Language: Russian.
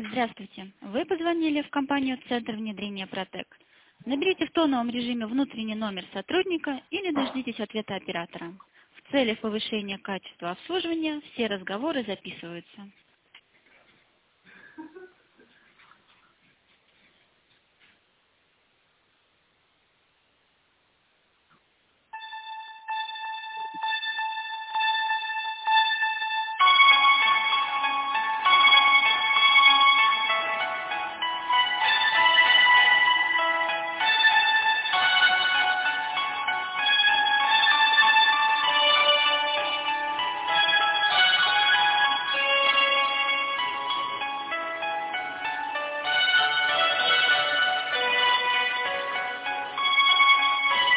Здравствуйте. Вы позвонили в компанию «Центр внедрения Протек». Наберите в тоновом режиме внутренний номер сотрудника или дождитесь ответа оператора. В целях повышения качества обслуживания все разговоры записываются.